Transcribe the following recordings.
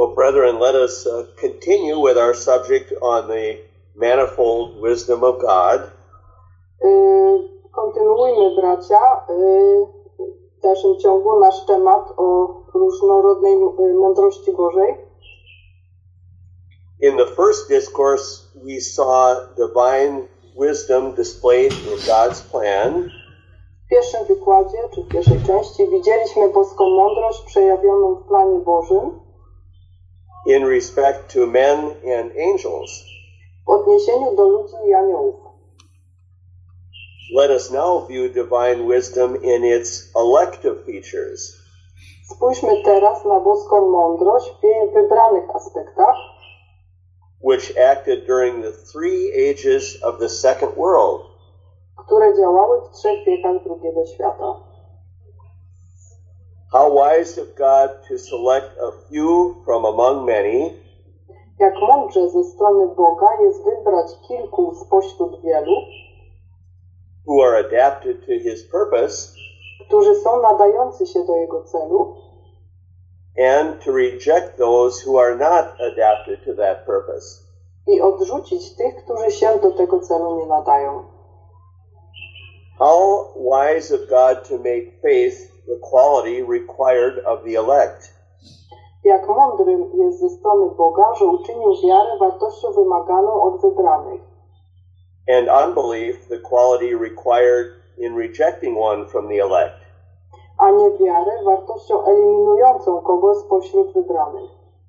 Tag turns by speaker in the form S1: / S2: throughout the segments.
S1: Well, brethren, let us continue with our subject on the manifold wisdom of God.
S2: Kontynuujmy, bracia, w dalszym ciągu nasz temat o różnorodnej mądrości Bożej.
S1: In the first discourse, we saw divine wisdom displayed in God's plan.
S2: W pierwszym wykładzie, czy w pierwszej części, widzieliśmy boską mądrość przejawioną w planie Bożym
S1: in respect to men and angels.
S2: W odniesieniu do ludzi i aniołów.
S1: Let us now view divine wisdom in its elective features.
S2: Spójrzmy teraz na boską mądrość w jej wybranych aspektach,
S1: which acted during the 3 ages of the second world.
S2: Które działały w 3 wiekach drugiego świata.
S1: How wise of God to select a few from among many.
S2: Jak mądrze ze strony Boga jest wybrać kilku spośród wielu,
S1: who are adapted to His purpose,
S2: którzy są nadający się do Jego celu,
S1: and to reject those who are not adapted to that purpose.
S2: I odrzucić tych, którzy się do tego celu nie nadają.
S1: How wise of God to make faith the quality required of the elect.
S2: Jak mądrym jest ze strony Boga, że uczynił wiarę wartością wymaganą od wybranych.
S1: And unbelief the quality required in rejecting one from the elect.
S2: A nie wiarę wartością eliminującą kogoś spośród wybranych.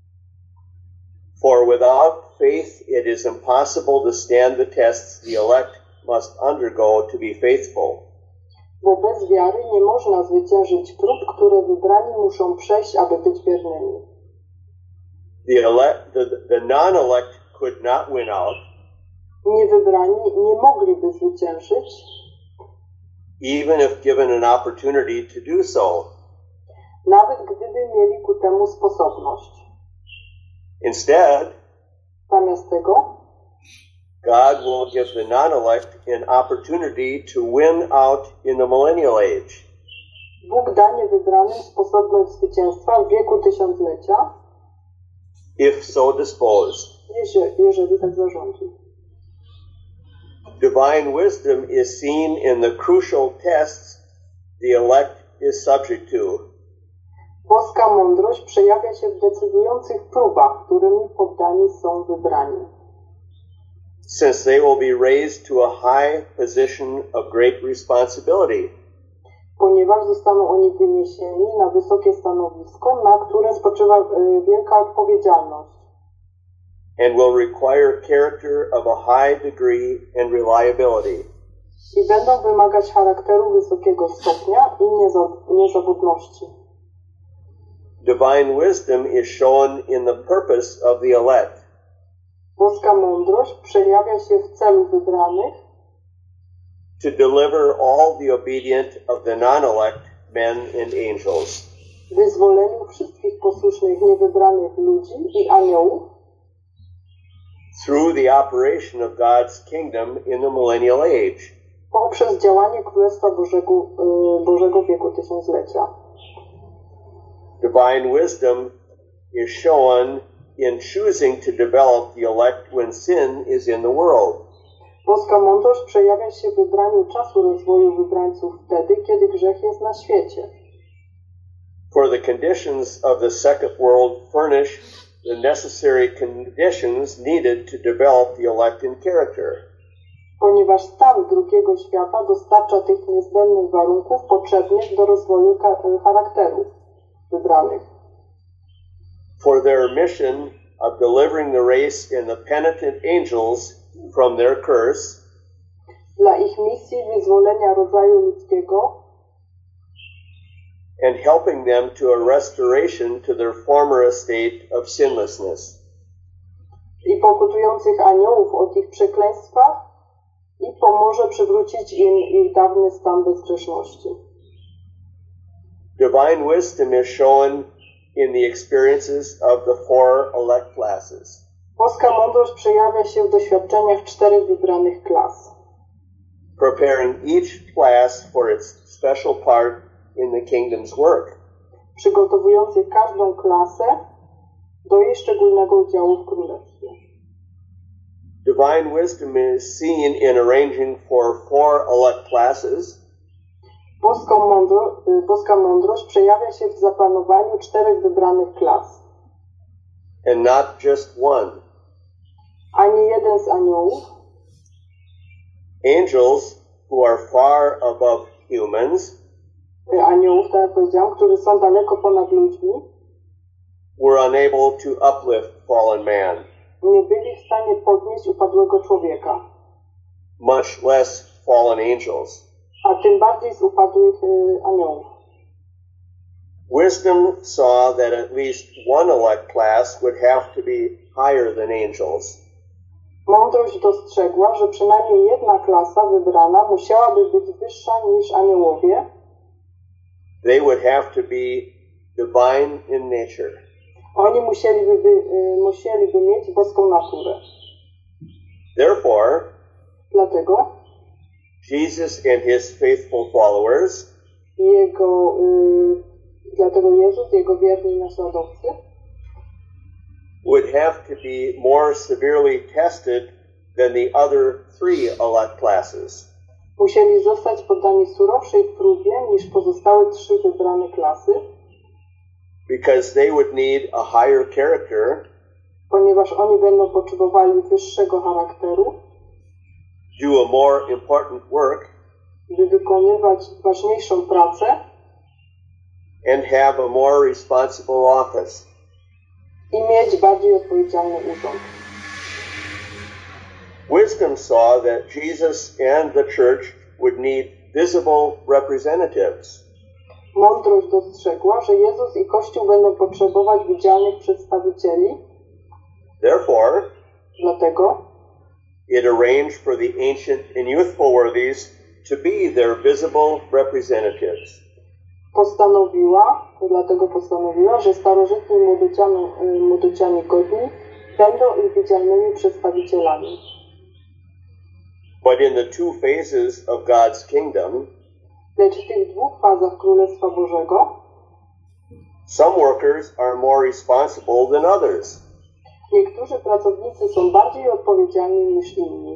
S1: For without faith it is impossible to stand the tests the elect must undergo to be faithful.
S2: Bo bez wiary nie można zwyciężyć prób, które wybrani muszą przejść, aby być wiernymi.
S1: The non-elect could not win out.
S2: Niewybrani nie mogliby zwyciężyć,
S1: even if given an opportunity to do so.
S2: Nawet gdyby mieli ku temu sposobność.
S1: Instead,
S2: zamiast tego,
S1: God will give the non-elect an opportunity to win out in the millennial age.
S2: Bóg da niewybranym sposobność zwycięstwa w wieku tysiąclecia,
S1: if so disposed.
S2: Jeżeli tak zarządzi.
S1: Divine wisdom is seen in the crucial tests the elect is subject to.
S2: Boska mądrość przejawia się w decydujących próbach, którymi poddani są wybrani.
S1: Since they will be raised to a high position of great responsibility.
S2: Ponieważ zostaną oni wyniesieni na wysokie stanowisko, na które spoczywa wielka odpowiedzialność.
S1: And will require character of a high degree and reliability.
S2: I będą wymagać charakteru wysokiego stopnia i niezawodności.
S1: Divine wisdom is shown in the purpose of the elect.
S2: Boska mądrość przejawia się w celu wybranych,
S1: to deliver all the obedient of the non-elect men and angels.
S2: Wyzwoleniu wszystkich posłusznych niewybranych ludzi i aniołów,
S1: through the operation of God's kingdom in the millennial age.
S2: Poprzez działanie Królestwa Bożego wieku tysiąclecia.
S1: Divine wisdom is shown in choosing to develop the elect when sin is in the world.
S2: Boska mądrość przejawia się w wybraniu czasu rozwoju wybrańców wtedy, kiedy grzech jest na świecie.
S1: For the conditions of the second world furnish the necessary conditions needed to develop the elect in character.
S2: Ponieważ stan drugiego świata dostarcza tych niezbędnych warunków potrzebnych do rozwoju charakteru wybranych.
S1: For their mission of delivering the race and the penitent angels from their curse.
S2: Dla ich misji wyzwolenia rodzaju ludzkiego
S1: and helping them to a restoration to their former estate of sinlessness.
S2: I pokutujących aniołów od ich przekleństwa i pomoże przywrócić im ich dawny stan bezgrzeszności.
S1: Divine wisdom is shown in the experiences of the 4 elect classes.
S2: Boska mądrość przejawia się w doświadczeniach 4 wybranych klas.
S1: Preparing each class for its special part in the kingdom's work.
S2: Przygotowujących każdą klasę do jej mieli szczególnego udziału w królestwie.
S1: Divine wisdom is seen in arranging for 4 elect classes.
S2: Boska mądrość przejawia się w zaplanowaniu 4 wybranych klas.
S1: And not just one.
S2: Ani jeden z aniołów.
S1: Angels who are far above humans.
S2: Aniołów, tak jak powiedziałam, którzy są daleko ponad ludźmi.
S1: Were unable to uplift fallen man.
S2: Nie byli w stanie podnieść upadłego człowieka.
S1: Much less fallen angels.
S2: A tym bardziej z upadłych aniołów.
S1: Wisdom saw that at least one elect class would have to be higher than angels.
S2: Mądrość dostrzegła, że przynajmniej jedna klasa wybrana musiałaby być wyższa niż aniołowie.
S1: They would have to be divine in nature.
S2: Oni musieliby mieć boską naturę.
S1: Therefore,
S2: dlatego
S1: Jesus and his faithful followers
S2: dlatego Jezus, jego wierni naśladowcy
S1: would have to be more severely tested than the other 3 elect classes.
S2: Musieli zostać poddani surowszej próbie niż pozostałe 3 wybrane klasy.
S1: Because they would need a higher character,
S2: ponieważ oni będą potrzebowali wyższego charakteru,
S1: do a more important work,
S2: by wykonywać ważniejszą pracę,
S1: and have a more responsible office.
S2: I mieć bardziej odpowiedzialny urząd.
S1: Wisdom saw that Jesus and the church would need visible representatives.
S2: Mądrość dostrzegła, że Jezus i Kościół będą potrzebować widzialnych przedstawicieli.
S1: Therefore,
S2: dlatego
S1: it arranged for the ancient and youthful worthies to be their visible representatives.
S2: Dlatego postanowiła, że starożytni młodzieżani godni będą ich widzialnymi przedstawicielami.
S1: But in the 2 phases of God's kingdom,
S2: lecz w tych 2 fazach Królestwa Bożego,
S1: some workers are more responsible than others.
S2: Niektórzy pracownicy są bardziej odpowiedzialni niż inni.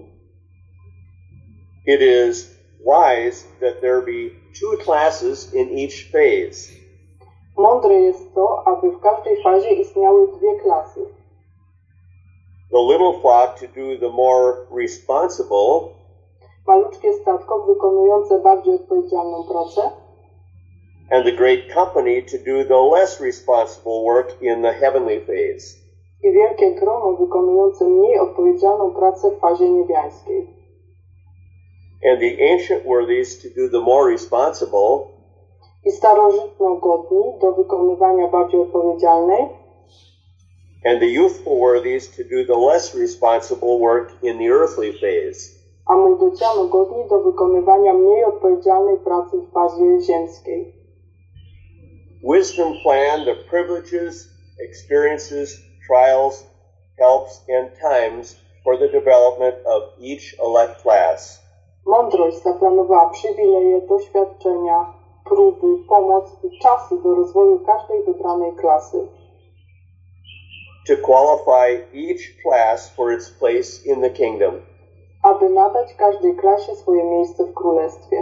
S1: It is wise that there be 2 classes in each phase.
S2: Mądre jest to, aby w każdej fazie istniały 2 klasy.
S1: The little flock to do the more responsible,
S2: maluczkie statko wykonujące bardziej odpowiedzialną pracę,
S1: and the great company to do the less responsible work in the heavenly phase.
S2: I wielkie grono wykonujące mniej odpowiedzialną pracę w fazie niebiańskiej.
S1: And the ancient worthies to do the more responsible,
S2: i starożytno-godni do wykonywania bardziej odpowiedzialnej,
S1: and the youthful worthies to do the less responsible work in the earthly phase.
S2: A młodzieżano-godni do wykonywania mniej odpowiedzialnej pracy w fazie ziemskiej.
S1: Wisdom planned the privileges, experiences, trials, helps, and times for the development of each elect class.
S2: Mądrość zaplanowała przywileje, doświadczenia, próby, pomoc i czasy do rozwoju każdej wybranej klasy.
S1: To qualify each class for its place in the kingdom.
S2: Aby nadać każdej klasie swoje miejsce w królestwie.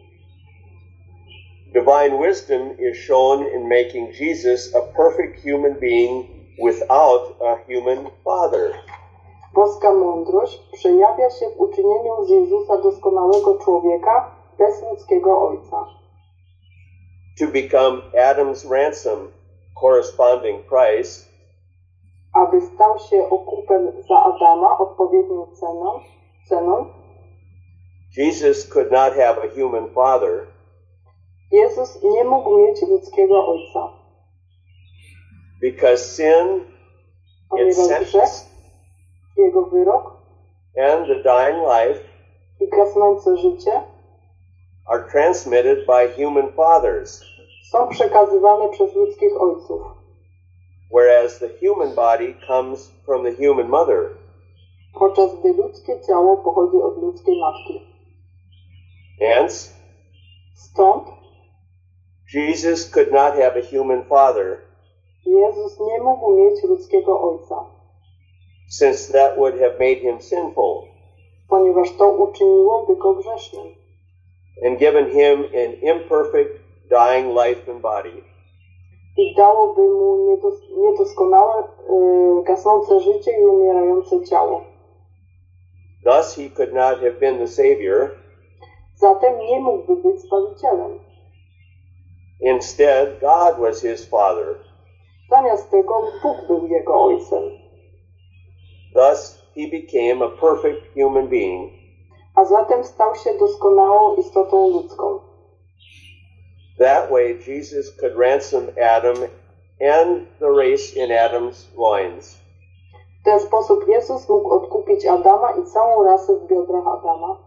S1: Divine wisdom is shown in making Jesus a perfect human being without a human father.
S2: Boska mądrość przejawia się w uczynieniu z Jezusa doskonałego człowieka bez ludzkiego ojca.
S1: To become Adam's ransom, corresponding price,
S2: aby stał się okupem za Adama odpowiednią ceną.
S1: Jesus could not have a human father.
S2: Jezus nie mógł mieć ludzkiego ojca.
S1: Because sin, its sentence,
S2: jego wyrok
S1: and the dying life
S2: i gasnące życie
S1: are transmitted by human fathers.
S2: Są przekazywane przez ludzkich ojców.
S1: Whereas the human body comes from the human mother.
S2: Podczas gdy ludzkie ciało pochodzi od ludzkiej matki.
S1: Hence,
S2: stąd
S1: Jesus could not have a human father
S2: Jezus nie mógł mieć ludzkiego ojca,
S1: since that would have made him sinful,
S2: ponieważ to uczyniłoby go grzesznym
S1: and given him an imperfect, dying life and body.
S2: i dałoby mu niedoskonałe, gasnące życie i umierające ciało.
S1: Thus he could not have been the Savior.
S2: Zatem nie mógłby być Zbawicielem.
S1: Instead, God was his Father.
S2: Zamiast tego Bóg był jego ojcem.
S1: Thus he became a perfect human being.
S2: A zatem stał się doskonałą istotą ludzką.
S1: That way Jesus could ransom Adam and the race in Adam's loins.
S2: W ten sposób Jezus mógł odkupić Adama i całą rasę w biodrach Adama.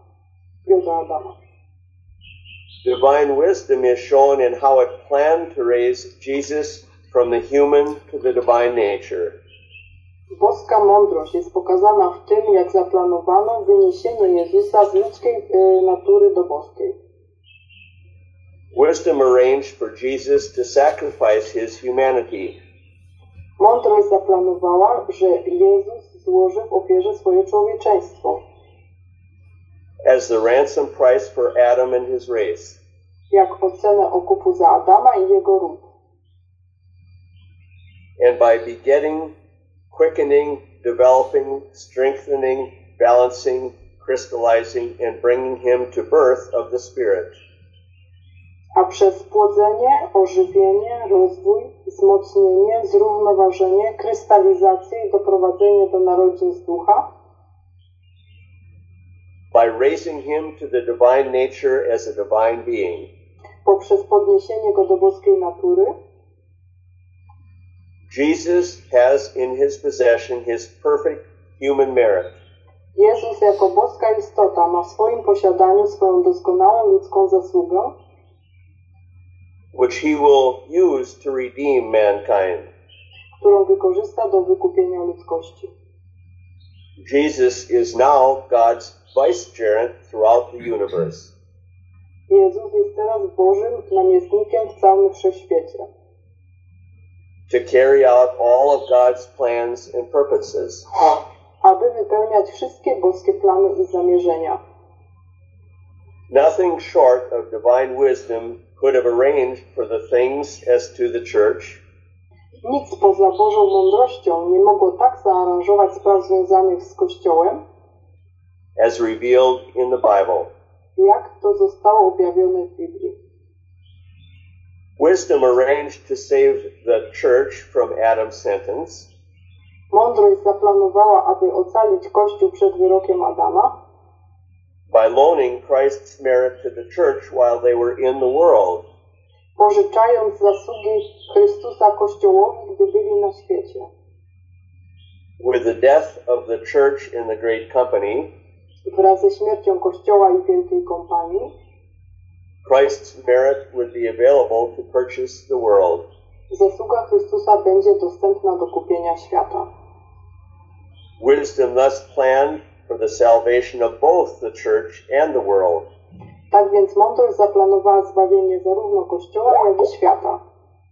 S1: Divine wisdom is shown in how it planned to raise Jesus from the human to the divine nature.
S2: Boska mądrość jest pokazana w tym, jak zaplanowano wyniesienie Jezusa z ludzkiej natury do boskiej.
S1: Wisdom arranged for Jesus to sacrifice his humanity.
S2: Mądrość zaplanowała, że Jezus złoży w ofierze swoje człowieczeństwo,
S1: as the ransom price for Adam and his race.
S2: Jak ocenę okupu za Adama i jego ród.
S1: And by begetting, quickening, developing, strengthening, balancing, crystallizing, and bringing him to birth of the Spirit.
S2: A przez płodzenie, ożywienie, rozwój, wzmocnienie, zrównoważenie, krystalizację i doprowadzenie do narodzin z ducha,
S1: by raising him to the divine nature as a divine being.
S2: Poprzez podniesienie go do boskiej natury,
S1: Jesus has in his possession his perfect human merit.
S2: Jezus jako boska istota ma w swoim posiadaniu swoją doskonałą ludzką zasługę,
S1: which he will use to redeem mankind.
S2: Którą wykorzysta do wykupienia ludzkości.
S1: Jesus is now God's vicegerent throughout the universe.
S2: Jezus jest teraz Bożym namiestnikiem w całym wszechświecie.
S1: To carry out all of God's plans and purposes.
S2: Aby wypełniać wszystkie boskie plany i zamierzenia.
S1: Nothing short of divine wisdom could have arranged for the things as to the church.
S2: Nic poza Bożą mądrością nie mogło tak zaaranżować spraw związanych z Kościołem,
S1: as revealed in the Bible.
S2: Jak to zostało objawione w Biblii.
S1: Wisdom arranged to save the church from Adam's sentence.
S2: Mądrość zaplanowała, aby ocalić Kościół przed wyrokiem Adama,
S1: by loaning Christ's merit to the church while they were in the world.
S2: Pożyczając zasługi Chrystusa Kościołowi, gdy byli na świecie.
S1: With the death of the church in the great company,
S2: wraz ze śmiercią Kościoła i Wielkiej Kompanii,
S1: Christ's merit would be available to purchase the world.
S2: Zasługa Chrystusa będzie dostępna do kupienia świata.
S1: Wisdom thus planned for the salvation of both the church and the world.
S2: Tak więc mądrość zaplanowała zbawienie zarówno Kościoła, jak i świata.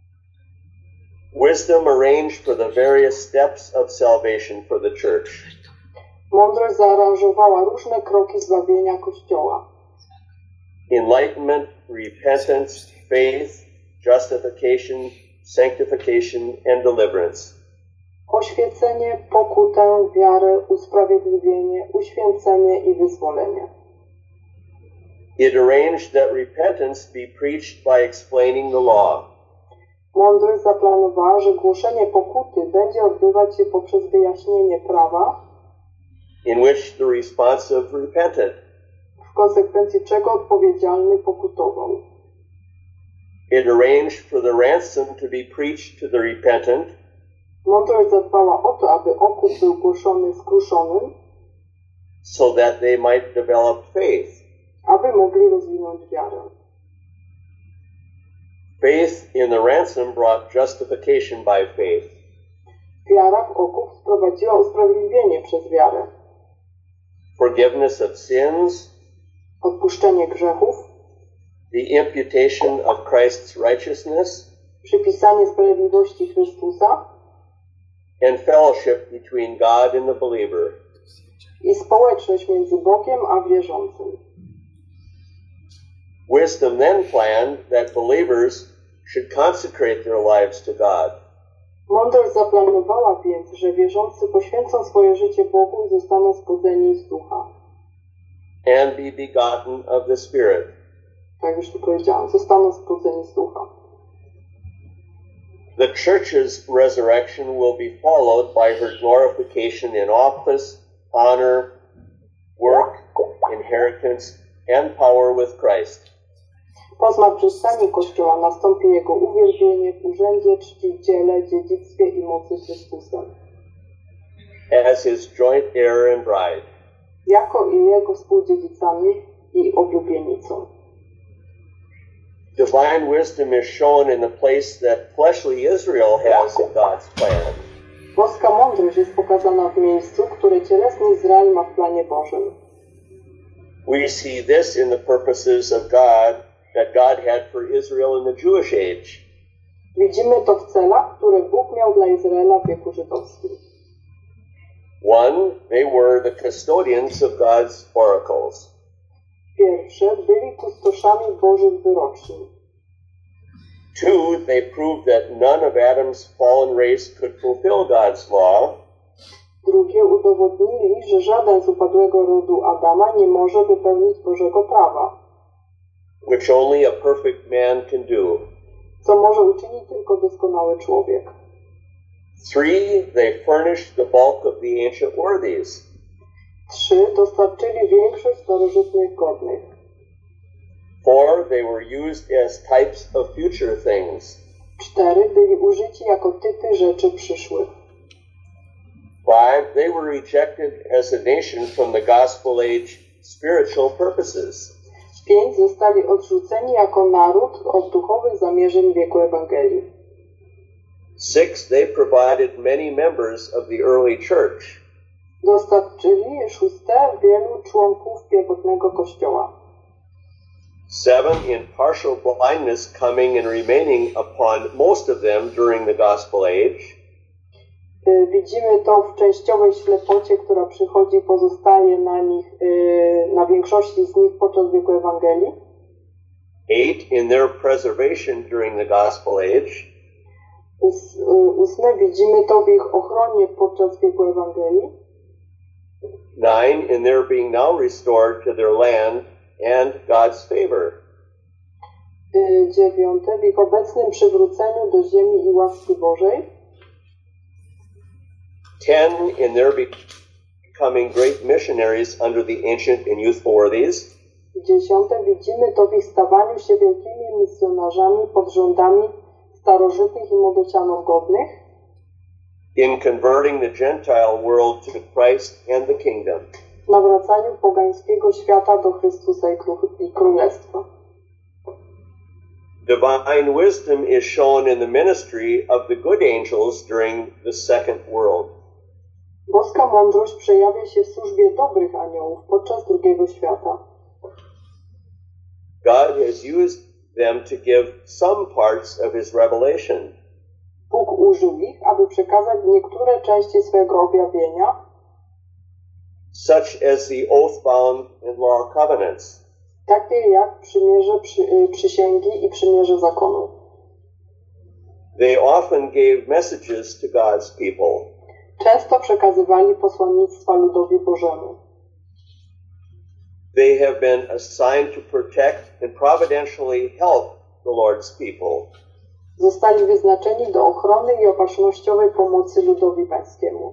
S1: Wisdom arranged for the various steps of salvation for the church.
S2: Mądrość zaaranżowała różne kroki zbawienia Kościoła.
S1: Enlightenment, repentance, faith, justification, sanctification, and deliverance.
S2: Oświecenie, pokutę, wiarę, usprawiedliwienie, uświęcenie i wyzwolenie.
S1: It arranged that repentance be preached by explaining the law.
S2: Mądrość zaplanowała, że głoszenie pokuty będzie odbywać się poprzez wyjaśnienie prawa,
S1: in which the responsive repented.
S2: W konsekwencji czego odpowiedzialny pokutował.
S1: It arranged for the ransom to be preached to the repentant.
S2: Mądrość zadbała o to, aby okup był głoszony skruszonym,
S1: so that they might develop faith.
S2: Aby mogli rozwinąć wiarę.
S1: Faith in the ransom brought justification by faith.
S2: Wiara w okup sprowadziła usprawiedliwienie przez wiarę.
S1: Forgiveness of sins.
S2: Odpuszczenie grzechów.
S1: The imputation of Christ's righteousness.
S2: przypisanie sprawiedliwości Chrystusa
S1: and fellowship between God and the believer.
S2: i społeczność między Bogiem a wierzącym.
S1: Wisdom then planned that believers should consecrate their lives to God.
S2: Mądrość zaplanowała więc, że wierzący poświęcą swoje życie Bogu i zostaną zbudzeni z ducha.
S1: And be begotten of the Spirit.
S2: Tak już tu powiedziałam, zostaną zbudzeni z ducha.
S1: The church's resurrection will be followed by her glorification in office, honor, work, inheritance, and power with Christ.
S2: Po zmartwychwstaniu Kościoła nastąpi jego uwielbienie w urzędzie, czci w dziele, dziedzictwie i mocy Chrystusem.
S1: As his joint heir and bride.
S2: Jako i jego współdziedzicami i oblubienicą.
S1: Divine wisdom is shown in the place that fleshly Israel has in God's plan.
S2: Boska mądrość jest pokazana w miejscu, które cielesny Izrael ma w planie Bożym.
S1: We see this in the purposes of God that God had for Israel in the Jewish age.
S2: Widzimy to w celach, które Bóg miał dla Izraela w wieku żydowskim.
S1: One, they were the custodians of God's oracles.
S2: Pierwsze, byli kustoszami Bożych wyroczni.
S1: Two, they proved that none of Adam's fallen race could fulfill God's law.
S2: Drugie, udowodnili, że żaden z upadłego rodu Adama nie może wypełnić Bożego prawa,
S1: Which only a perfect man can do.
S2: co może uczynić tylko doskonały człowiek.
S1: Three, they furnished the bulk of the ancient worthies.
S2: 3. Dostarczyli większość starożytnych godnych.
S1: Four, they were used as types of future things.
S2: 4. Byli użyci jako typy rzeczy przyszłych.
S1: Five, they were rejected as a nation from the gospel age spiritual purposes.
S2: 5. Zostali odrzuceni jako naród od duchowych zamierzeń wieku Ewangelii.
S1: Six, they provided many members of the early church.
S2: Dostarczyli 6. wielu członków pierwotnego Kościoła.
S1: Seven, in partial blindness coming and remaining upon most of them during the gospel age.
S2: Widzimy to w częściowej ślepocie, która przychodzi i pozostaje na nich, na większości z nich podczas wieku Ewangelii.
S1: Eight, in their preservation during the gospel age.
S2: 8. Widzimy to w ich ochronie podczas wieku Ewangelii.
S1: Nine, in their being now restored to their land and God's favor.
S2: 9. W ich obecnym przywróceniu do ziemi i łaski Bożej.
S1: 10, in their becoming great missionaries under the ancient and youthful worthies.
S2: 10. Widzimy to w ich stawaniu się wielkimi misjonarzami pod rządami starożytnych i młodocianą godnych.
S1: In converting the Gentile world to Christ and the kingdom.
S2: W nawracaniu pogańskiego świata do Chrystusa i Królestwa.
S1: Divine wisdom is shown in the ministry of the good angels during the second world.
S2: Boska mądrość przejawia się w służbie dobrych aniołów podczas drugiego świata.
S1: God has used them to give some parts of his revelation.
S2: Bóg użył ich, aby przekazać niektóre części swego objawienia,
S1: such as the oath bound and law covenants.
S2: takie jak przymierze przysięgi i przymierze zakonu.
S1: They often gave messages to God's people.
S2: Często przekazywali posłannictwa ludowi Bożemu.
S1: They have been assigned to protect and providentially help the Lord's people.
S2: Zostali wyznaczeni do ochrony i opatrznościowej pomocy ludowi pańskiemu.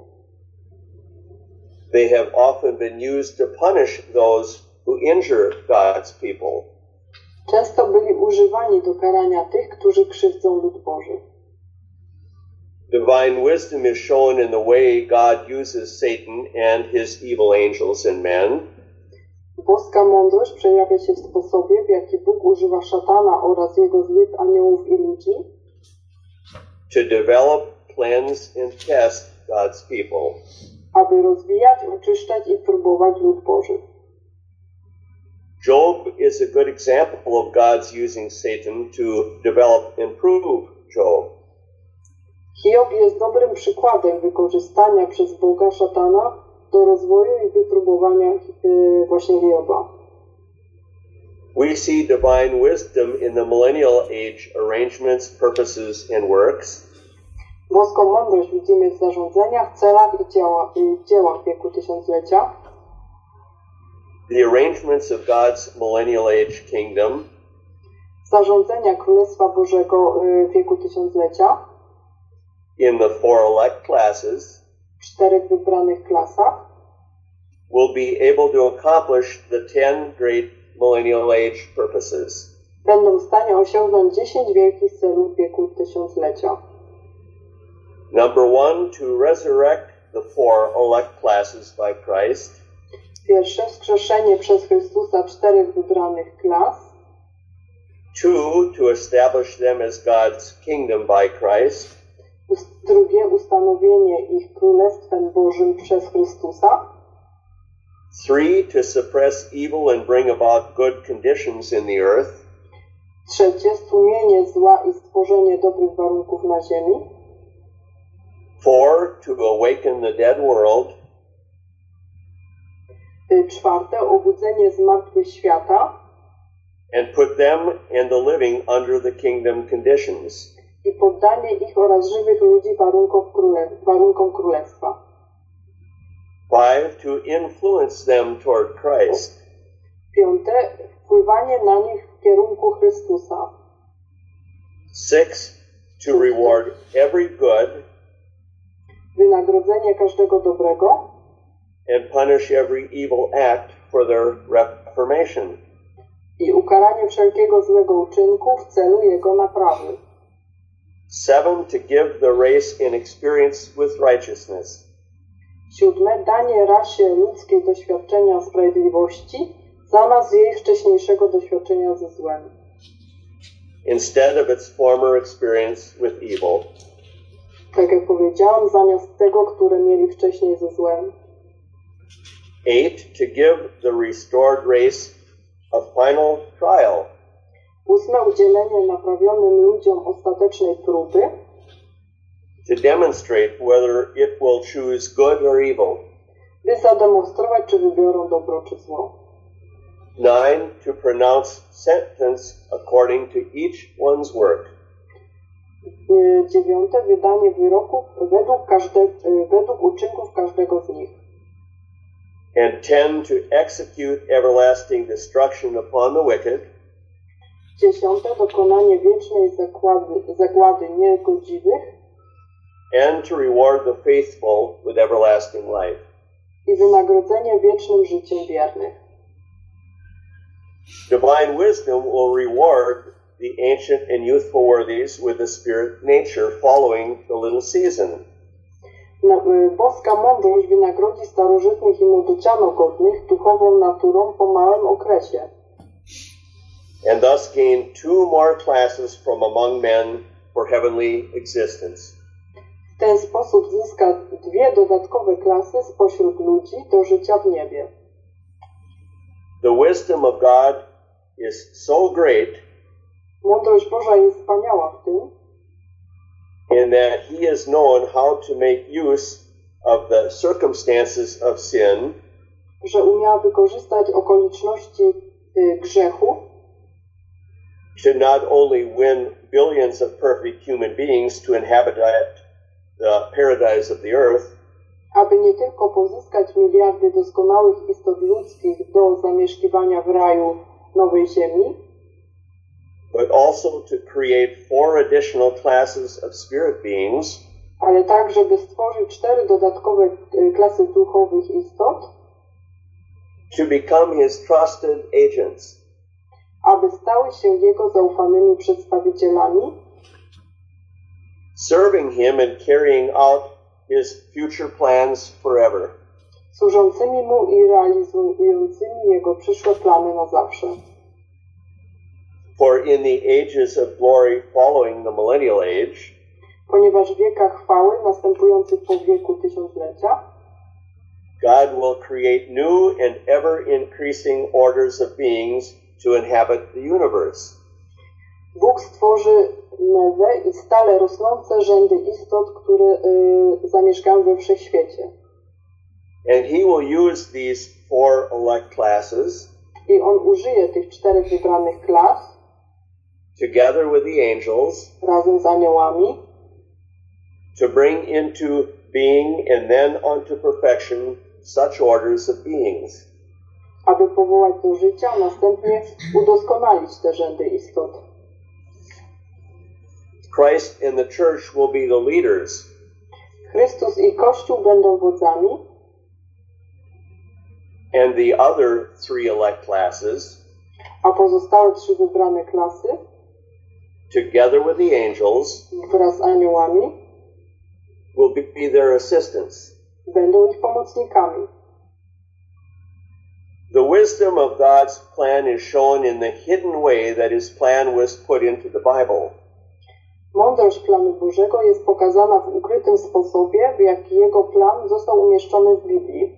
S1: They have often been used to punish those who injure God's people.
S2: Często byli używani do karania tych, którzy krzywdzą lud Boży.
S1: Divine wisdom is shown in the way God uses Satan and his evil angels and men.
S2: Boska mądrość przejawia się w sposobie, w jaki Bóg używa szatana oraz jego złych aniołów i ludzi,
S1: to develop, cleanse, and test God's people.
S2: Aby rozwijać, oczyszczać i próbować lud Boży.
S1: Job is a good example of God's using Satan to develop and prove Job.
S2: Hiob jest dobrym przykładem wykorzystania przez Boga szatana do rozwoju i wypróbowania właśnie Hioba.
S1: We see divine wisdom in the millennial age arrangements, purposes, and works.
S2: Boską mądrość widzimy w zarządzeniach, celach i dziełach wieku tysiąclecia.
S1: The arrangements of God's millennial age kingdom.
S2: Zarządzenia Królestwa Bożego wieku tysiąclecia.
S1: In the 4 elect classes.
S2: W 4 wybranych klasach.
S1: Will be able to accomplish the 10 great millennial age purposes.
S2: Będą w stanie osiągnąć 10 wielkich celów wieku tysiąclecia.
S1: Number 1, to resurrect the 4 elect classes by Christ.
S2: Pierwsze, wskrzeszenie przez Chrystusa 4 wybranych klas.
S1: 2, to establish them as God's kingdom by Christ.
S2: Drugie, ustanowienie ich królestwem Bożym przez Chrystusa.
S1: 3, to suppress evil and bring about good conditions in the earth.
S2: Trzecie, stłumienie zła i stworzenie dobrych warunków na ziemi.
S1: 4, to awaken the dead world.
S2: Czwarte, obudzenie zmartwych świata.
S1: And put them and the living under the kingdom conditions.
S2: I poddanie ich oraz żywych ludzi warunkom królestwa.
S1: 5, to influence them toward Christ.
S2: Piąte, wpływanie na nich w kierunku Chrystusa.
S1: 6, to reward every good.
S2: Wynagrodzenie każdego dobrego.
S1: And punish every evil act for their reformation.
S2: I ukaranie wszelkiego złego uczynku w celu jego naprawy.
S1: 7, to give the race an experience with righteousness.
S2: 7, danie rasie ludzkiej doświadczenia sprawiedliwości zamiast jej wcześniejszego doświadczenia ze złem.
S1: Instead of its former experience with evil.
S2: Tak jak powiedziałam, zamiast tego, które mieli wcześniej ze złem.
S1: 8, to give the restored race a final trial.
S2: 8, udzielenie naprawionym ludziom ostatecznej próby.
S1: To demonstrate whether it will choose good or evil.
S2: By zademonstrować, czy wybiorą dobro, czy zło.
S1: 9, to pronounce sentence according to each one's work.
S2: 9, wydanie wyroków według uczynków każdego z nich.
S1: And 10, to execute everlasting destruction upon the wicked.
S2: 10, dokonanie wiecznej zagłady niegodziwych.
S1: And to reward the faithful with everlasting life.
S2: I wynagrodzenie wiecznym życiem wiernych.
S1: Divine wisdom will reward the ancient and youthful worthies with the spirit nature following the little season.
S2: Boska mądrość wynagrodzi starożytnych i młodociano godnych duchową naturą po małym okresie.
S1: And thus gain 2 more classes from among men for heavenly existence.
S2: W ten sposób zyska 2 dodatkowe klasy spośród ludzi do życia w niebie.
S1: The wisdom of God is so great
S2: Mądrość Boża jest wspaniała w tym,
S1: in that He has known how to make use of the circumstances of sin
S2: że umiała wykorzystać okoliczności grzechu,
S1: to not only win billions of perfect human beings to inhabit the paradise of the earth,
S2: aby nie tylko pozyskać miliardy doskonałych istot ludzkich do zamieszkiwania w raju nowej ziemi,
S1: but also to create 4 additional classes of spirit beings,
S2: ale tak, żeby stworzyć 4 dodatkowe klasy duchowych istot,
S1: to become His trusted agents,
S2: aby stały się Jego zaufanymi przedstawicielami,
S1: serving Him and carrying out His future plans forever.
S2: służącymi Mu i realizującymi Jego przyszłe plany na zawsze.
S1: For in the ages of glory following the millennial age,
S2: Ponieważ w wiekach chwały następujących po wieku tysiąclecia,
S1: God will create new and ever increasing orders of beings to inhabit the universe.
S2: Bóg stworzy nowe i stale rosnące rzędy istot, które zamieszkają we wszechświecie.
S1: And he will use these 4 elect classes
S2: I on użyje tych 4 wybranych klas
S1: together with the angels
S2: razem z aniołami,
S1: to bring into being and then unto perfection such orders of beings.
S2: aby powołać do życia, a następnie udoskonalić te rzędy istot.
S1: Christ and the church will be the leaders,
S2: Chrystus i Kościół będą wodzami,
S1: and the other 3 elect classes,
S2: a pozostałe 3 wybrane klasy
S1: together with the angels,
S2: wraz z aniołami
S1: will be their assistants.
S2: będą ich pomocnikami.
S1: The wisdom of God's plan is shown in the hidden way that his plan was put into the Bible.
S2: Mądrość planu Bożego jest pokazana w ukrytym sposobie, w jaki jego plan został umieszczony w Biblii.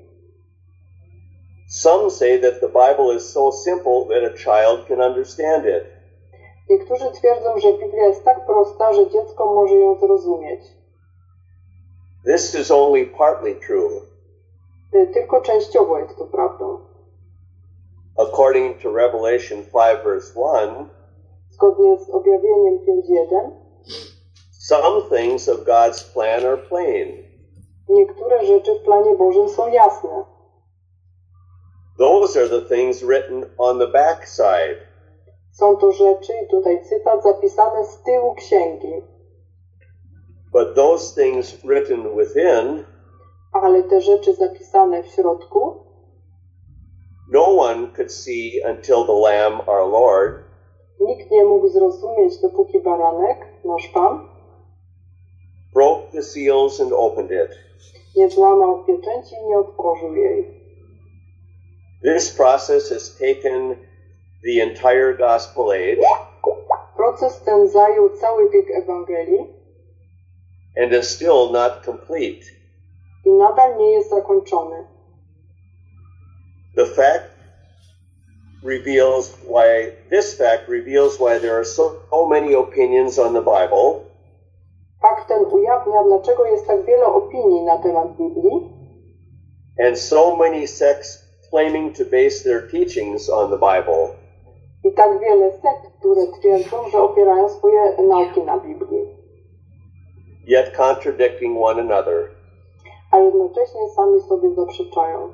S1: Some say that the Bible is so simple that a child can understand it.
S2: Niektórzy twierdzą, że Biblia jest tak prosta, że dziecko może ją zrozumieć.
S1: This is only partly true.
S2: Tylko częściowo jest to prawdą.
S1: According to Revelation 5 verse 1,
S2: Zgodnie z objawieniem 5:1,
S1: some things of God's plan are plain.
S2: niektóre rzeczy w planie Bożym są jasne.
S1: Those are the things written on the backside.
S2: Są to rzeczy, i tutaj cytat, zapisane z tyłu księgi.
S1: But those things written within,
S2: Ale te rzeczy zapisane w środku,
S1: no one could see until the Lamb, our Lord,
S2: nikt nie mógł zrozumieć, dopóki baranek, nasz Pan,
S1: broke the seals and opened it.
S2: nie złamał pieczęci i nie otworzył jej.
S1: This process has taken the entire gospel age
S2: Proces ten zajął cały wiek Ewangelii
S1: and is still not complete.
S2: i nadal nie jest zakończony.
S1: This fact reveals why there are so many opinions on the Bible,
S2: Fakt ten ujawnia, dlaczego jest tak wiele opinii na temat Biblii
S1: and so many sects claiming to base their teachings on the Bible.
S2: i tak wiele sekt, które twierdzą, że opierają swoje nauki na Biblii,
S1: Yet contradicting one another.
S2: a jednocześnie sami sobie zaprzeczają.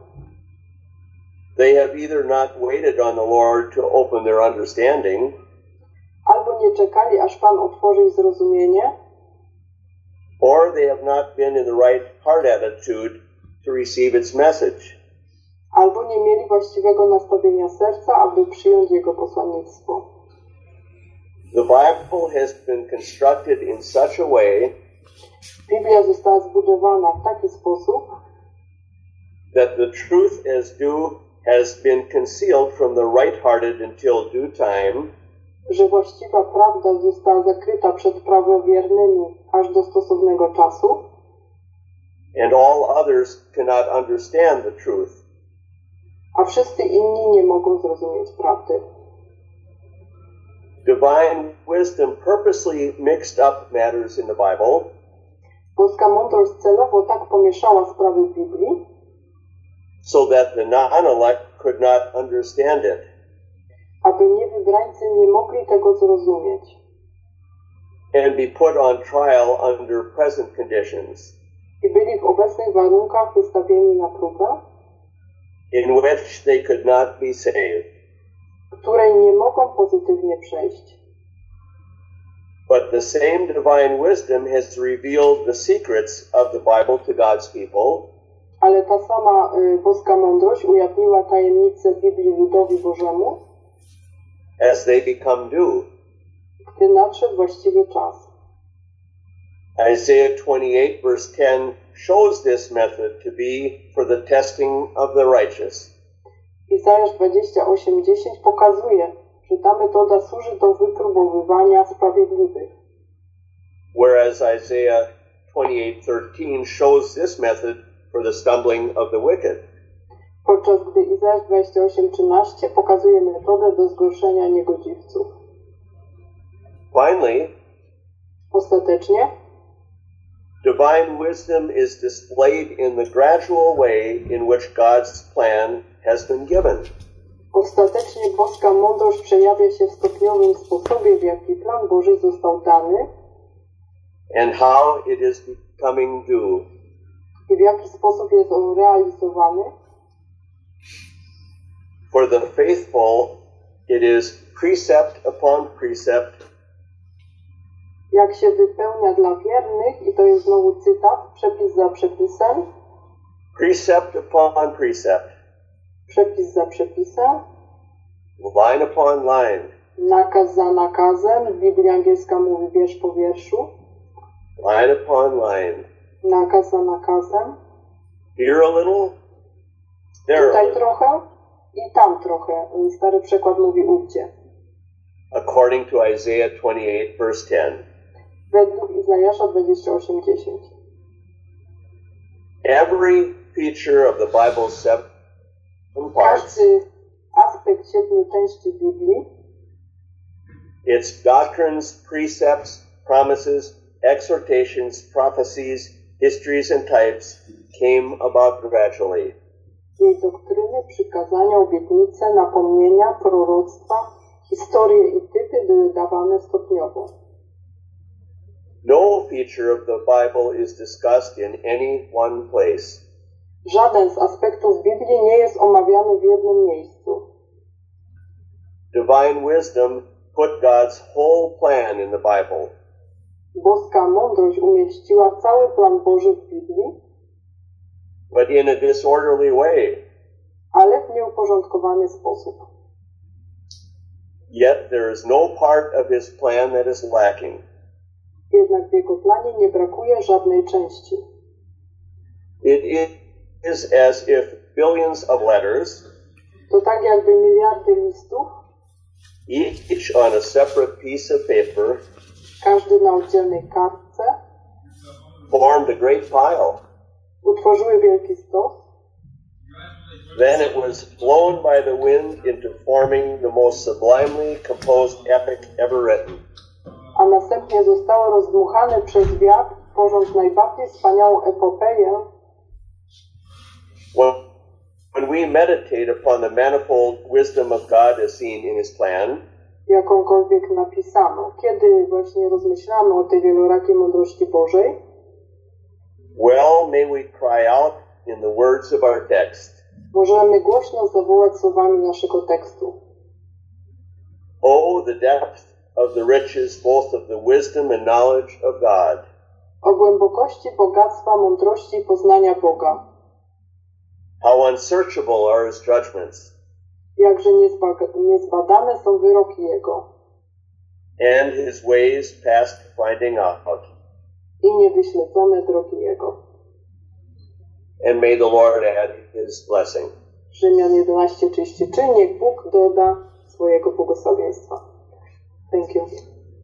S1: They have either not waited on the Lord to open their understanding,
S2: Albo nie czekali, aż Pan otworzy ich zrozumienie,
S1: or they have not been in the right heart attitude to receive its message.
S2: albo nie mieli właściwego nastawienia serca, aby przyjąć Jego posłannictwo.
S1: The Bible has been constructed in such a way
S2: Biblia została zbudowana w taki sposób,
S1: that the truth has been concealed from the right-hearted until due time,
S2: że właściwa prawda została zakryta przed prawowiernymi aż do stosownego czasu,
S1: and all others cannot understand the truth.
S2: a wszyscy inni nie mogą zrozumieć prawdy.
S1: Divine wisdom purposely mixed up matters in the Bible
S2: Boska mądrość celowo tak pomieszała sprawy w Biblii,
S1: so that the non-elect could not understand it.
S2: aby niewybrańcy nie mogli tego zrozumieć
S1: And be put on trial under present conditions,
S2: i byli w obecnych warunkach wystawieni na próbę,
S1: in which they could not be saved.
S2: której nie mogą pozytywnie przejść.
S1: But the same divine wisdom has revealed the secrets of the Bible to God's people,
S2: Ale ta sama boska mądrość ujawniła tajemnicę Biblii ludowi Bożemu,
S1: as they become due.
S2: gdy nadszedł właściwy czas.
S1: Isaiah 28 verse 10 shows this method to be for the testing of the righteous.
S2: Izajasz 28:10 pokazuje, że ta metoda służy do wypróbowywania sprawiedliwych.
S1: Whereas Isaiah 28:13 shows this method for the stumbling of the wicked.
S2: Podczas gdy Izajasz 28:13 pokazuje metodę do zgorszenia niegodziwców.
S1: Finally,
S2: Ostatecznie,
S1: divine wisdom is displayed in the gradual way in which God's plan has been given.
S2: Ostatecznie boska mądrość przejawia się w stopniowym sposobie, w jaki plan Boży został dany
S1: And how it is becoming due.
S2: i w jaki sposób jest on realizowany.
S1: For the faithful, it is precept upon precept,
S2: Jak się wypełnia dla wiernych, i to jest znowu cytat, przepis za przepisem,
S1: precept upon precept,
S2: przepis za przepisem,
S1: line upon line,
S2: nakaz za nakazem, Biblia angielska mówi wiersz po wierszu,
S1: line upon line.
S2: nakaz za nakazem,
S1: Here a little, there a
S2: tutaj
S1: little,
S2: trochę i tam trochę. Stary przekład mówi ówdzie.
S1: according to Isaiah 28, verse 10.
S2: Według Izajasza 28:10.
S1: Every feature of the Bible's 7 parts,
S2: Każdy aspekt 7 części Biblii,
S1: its doctrines, precepts, promises, exhortations, prophecies, histories, and types came about gradually.
S2: jej doktryny, przykazania, obietnice, napomnienia, proroctwa, historie i typy były dawane stopniowo.
S1: No feature of the Bible is discussed in any one place.
S2: Żaden z aspektów Biblii nie jest omawiany w jednym miejscu.
S1: Divine wisdom put God's whole plan in the Bible.
S2: Boska mądrość umieściła cały plan Boży w Biblii,
S1: but in a disorderly way.
S2: ale w nieuporządkowany sposób.
S1: Yet there is no part of his plan that is lacking.
S2: Jednak w jego planie nie brakuje żadnej części.
S1: It is as if billions of letters,
S2: To tak jakby miliardy listów,
S1: each on a separate piece of paper,
S2: każdy na oddzielnej kartce,
S1: formed a great pile.
S2: utworzyły wielki stos.
S1: Then it was blown by the wind into forming the most sublimely composed epic ever written.
S2: A następnie zostało rozdmuchane przez wiatr, tworząc najbardziej wspaniałą epopeję.
S1: When we meditate upon the manifold wisdom of God as seen in his plan,
S2: Jakąkolwiek napisano. Kiedy właśnie rozmyślamy o tej wielorakiej mądrości Bożej,
S1: well, may we cry out in the words of our text.
S2: możemy głośno zawołać słowami naszego tekstu.
S1: Oh, the depth of the riches both of the wisdom and knowledge of God.
S2: O głębokości bogactwa, mądrości i poznania Boga.
S1: How unsearchable are his judgments,
S2: Jakże niezbadane są wyroki Jego
S1: and his ways past finding out.
S2: i niewyśledzone drogi Jego.
S1: And may the Lord add his blessing.
S2: Rzymian 11:33. Niech Bóg doda swojego błogosławieństwa. Thank you.